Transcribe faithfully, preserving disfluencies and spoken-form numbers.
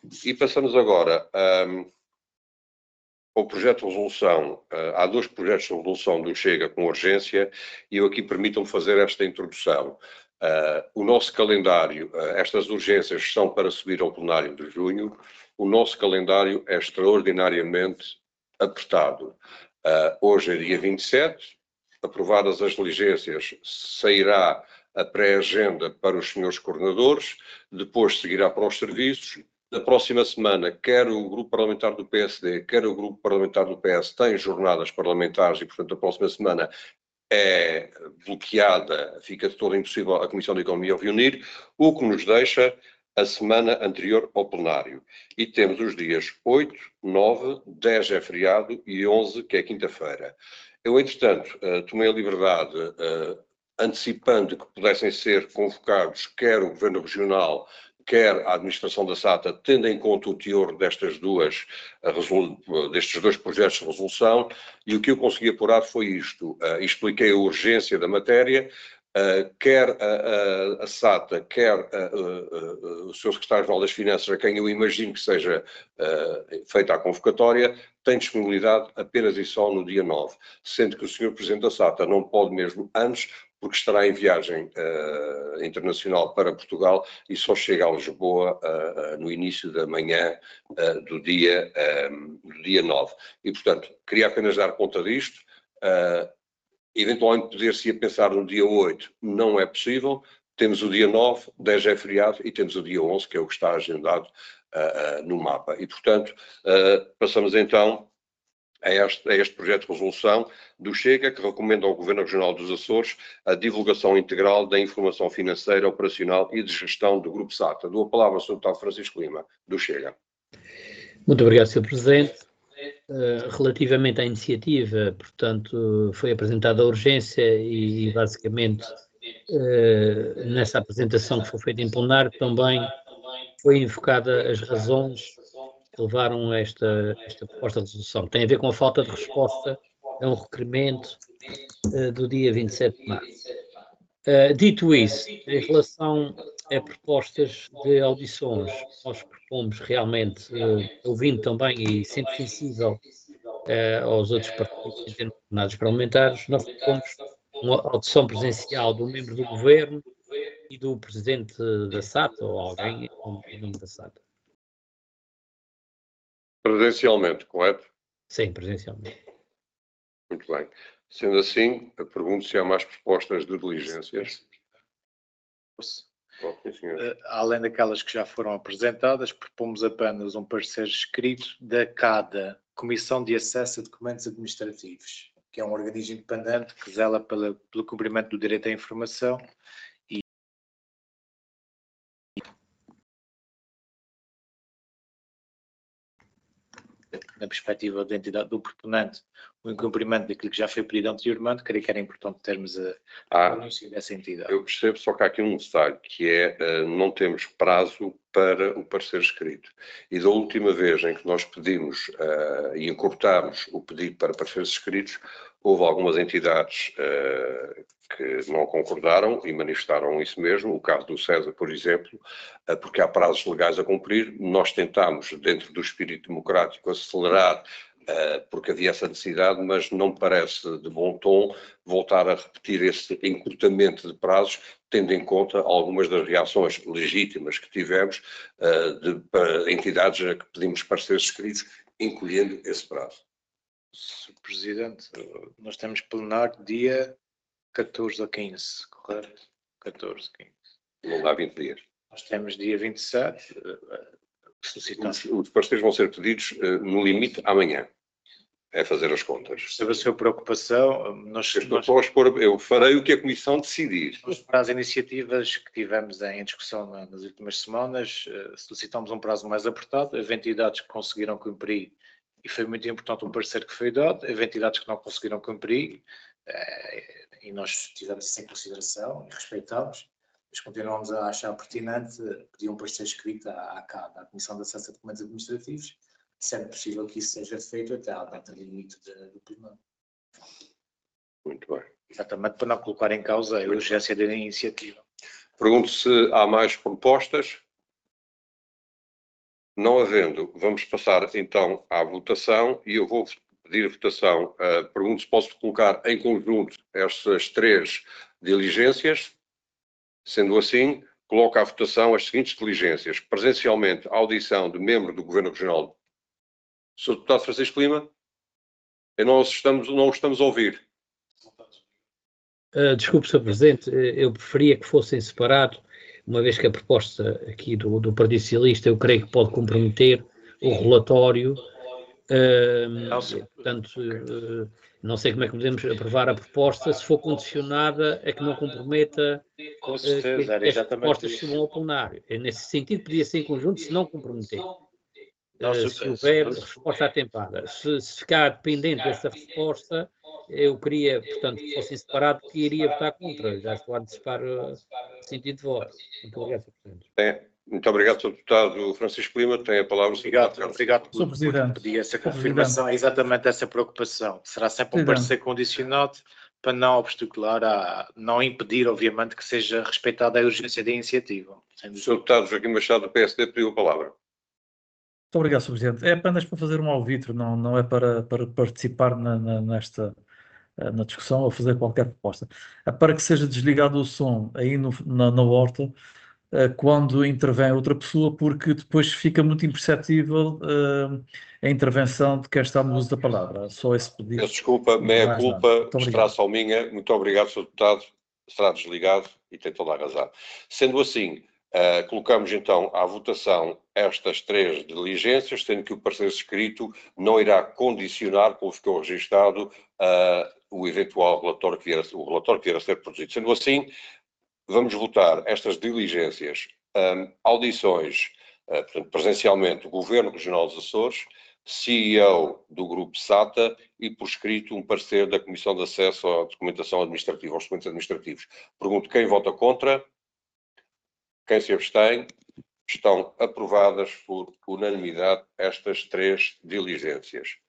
E passamos agora um, ao projeto de resolução. Uh, há dois projetos de resolução do Chega com urgência e eu aqui permitam-me fazer esta introdução. Uh, o nosso calendário, uh, estas urgências são para subir ao plenário de junho. O nosso calendário é extraordinariamente apertado. Uh, hoje é dia vinte e sete, aprovadas as diligências, sairá a pré-agenda para os senhores coordenadores, depois seguirá para os serviços. Na próxima semana, quer o grupo parlamentar do P S D, quer o grupo parlamentar do P S têm jornadas parlamentares e, portanto, a próxima semana é bloqueada, fica de todo impossível a Comissão de Economia reunir, o que nos deixa a semana anterior ao plenário. E temos os dias oito, nove, dez é feriado e onze, que é quinta-feira. Eu, entretanto, uh, tomei a liberdade, uh, antecipando que pudessem ser convocados quer o Governo Regional, quer a administração da SATA, tendo em conta o teor destas duas, destes dois projetos de resolução, e o que eu consegui apurar foi isto. Uh, expliquei a urgência da matéria, uh, quer a, a, a SATA, quer a, a, a, o seu secretário-geral das Finanças, a quem eu imagino que seja uh, feita a convocatória, tem disponibilidade apenas e só no dia nove, sendo que o senhor Presidente da SATA não pode mesmo antes, porque estará em viagem uh, internacional para Portugal e só chega a Lisboa uh, uh, no início da manhã uh, do, dia, um, do dia nove. E, portanto, queria apenas dar conta disto. Uh, eventualmente poder-se ir pensar no dia oito, não é possível. Temos o dia nove, dez é feriado e temos o dia onze, que é o que está agendado uh, uh, no mapa. E, portanto, uh, passamos então a este, a este projeto de resolução do Chega, que recomenda ao Governo Regional dos Açores a divulgação integral da informação financeira, operacional e de gestão do Grupo SATA. Dou a palavra ao senhor Deputado Francisco Lima, do Chega. Muito obrigado, senhor Presidente. Uh, relativamente à iniciativa, portanto, foi apresentada a urgência e, basicamente, uh, nessa apresentação que foi feita em plenário, também foi invocada as razões que levaram a esta, esta proposta de resolução. Tem a ver com a falta de resposta a um requerimento uh, do dia vinte e sete de março. Uh, dito isso, em relação a propostas de audições, nós propomos realmente, uh, ouvindo também e sendo sensível uh, aos outros partidos em termos de jornadas parlamentares, nós propomos uma audição presencial do membro do Governo e do Presidente da SATA, ou alguém em nome da SATA. Presencialmente, correto? Sim, presencialmente. Muito bem. Sendo assim, eu pergunto se há mais propostas de diligências. Oh, uh, além daquelas que já foram apresentadas, propomos apenas um parecer escrito da cada Comissão de Acesso a Documentos Administrativos, que é um organismo independente que zela pela, pelo cumprimento do direito à informação e na perspectiva da entidade do proponente, o incumprimento daquilo que já foi pedido anteriormente, creio que era importante termos a ah, anúncio dessa entidade. Eu percebo, só que há aqui um detalhe, que é, uh, não temos prazo para o parecer escrito. E da última vez em que nós pedimos uh, e encurtámos o pedido para pareceres escritos, houve algumas entidades uh, que não concordaram e manifestaram isso mesmo, o caso do César, por exemplo, uh, porque há prazos legais a cumprir. Nós tentámos, dentro do espírito democrático, acelerar, uh, porque havia essa necessidade, mas não me parece de bom tom voltar a repetir esse encurtamento de prazos, tendo em conta algumas das reações legítimas que tivemos uh, de para entidades a que pedimos pareceres escritos, encolhendo esse prazo. senhor Presidente, nós temos plenário dia catorze a quinze, correto? catorze, quinze. Não dá vinte dias. Nós temos dia vinte e sete, solicitamos. Os, os pareceres vão ser pedidos uh, no limite amanhã. É fazer as contas. Percebo a sua preocupação. Nós, eu, nós, a expor, eu farei o que a Comissão decidir. Nós, para as iniciativas que tivemos em discussão nas últimas semanas, solicitamos um prazo mais apertado. Houve entidades que conseguiram cumprir e foi muito importante o parecer que foi dado. Houve entidades que não conseguiram cumprir e nós tivemos isso em consideração e respeitamos. Mas continuamos a achar pertinente pedir um parecer escrito à, à, à Comissão de Acesso a Documentos Administrativos, sendo possível que isso seja feito até à data limite do plenário. Muito bem. Exatamente, para não colocar em causa a urgência da iniciativa. Pergunto se há mais propostas. Não havendo, vamos passar então à votação e eu vou pedir a votação. Uh, pergunto se posso colocar em conjunto estas três diligências. Sendo assim, coloco à votação as seguintes diligências. Presencialmente, a audição de membro do Governo Regional. senhor Deputado Francisco Lima, não estamos, não estamos a ouvir. Uh, desculpe, senhor Presidente, eu preferia que fossem separados, uma vez que a proposta aqui do, do Partido Socialista eu creio que pode comprometer o relatório. Uh, não, portanto, uh, não sei como é que podemos aprovar a proposta se for condicionada a que não comprometa Com certeza, uh, que, que as propostas subam ao plenário. Nesse sentido, podia ser em conjunto se não comprometer. Não, uh, se houver não, resposta atempada. Se, se ficar dependente dessa resposta, eu queria, portanto, que fossem separados, que iria votar contra. Já estou a antecipar o uh, sentido de voto. Muito obrigado, senhor Presidente. É. Muito obrigado, senhor Deputado Francisco Lima. Tem a palavra. Obrigado, obrigado por, por pedir essa confirmação. É exatamente essa preocupação. Será sempre um parecer condicionado para não obstacular, a, não impedir, obviamente, que seja respeitada a urgência da iniciativa. O senhor Deputado Joaquim Machado, do P S D, pediu a palavra. Muito obrigado, senhor Presidente. É apenas para fazer um alvitre, não, não é para, para participar na, na, nesta na discussão ou fazer qualquer proposta. É para que seja desligado o som aí no, na, na horta quando intervém outra pessoa, porque depois fica muito imperceptível uh, a intervenção de quem está no uso da palavra. Só esse pedido. Peço desculpa, meia culpa, será só minha. Muito obrigado, senhor Deputado. Será desligado e tem toda a razão. Sendo assim, uh, colocamos então à votação estas três diligências, sendo que o parecer escrito não irá condicionar, como ficou registado, uh, o eventual relatório que vier a, o relatório que vier a ser produzido. Sendo assim, vamos votar estas diligências, um, audições, uh, portanto, presencialmente, do Governo Regional dos Açores, C E O do Grupo SATA e, por escrito, um parecer da Comissão de Acesso à Documentação Administrativa, aos documentos administrativos. Pergunto quem vota contra, quem se abstém. Estão aprovadas por unanimidade estas três diligências.